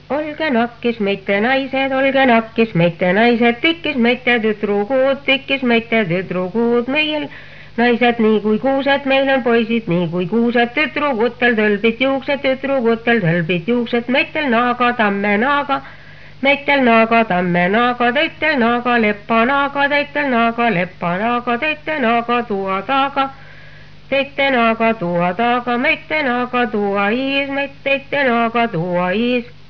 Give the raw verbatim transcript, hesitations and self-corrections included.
Olge nakkis mitte naised, olge nakkis mitte naised, tikkis mitte tüdrukud, tikkis mitte tüdrukud, meil naised nii kui kuused, meil on poisid nii kui kuused, tüdrukutel tõlbid juuksed, tüdrukutel tõlbid juuksed, meitel naaga, tamme naaga, meitel naaga, tamme naaga, teitel naaga, lepa naaga, teitel naaga, lepa naaga, teite naaga, tuua taaga, teite naaga, tuua taaga, meitte naaga, tuua iis, meit teite naaga, tuua iis.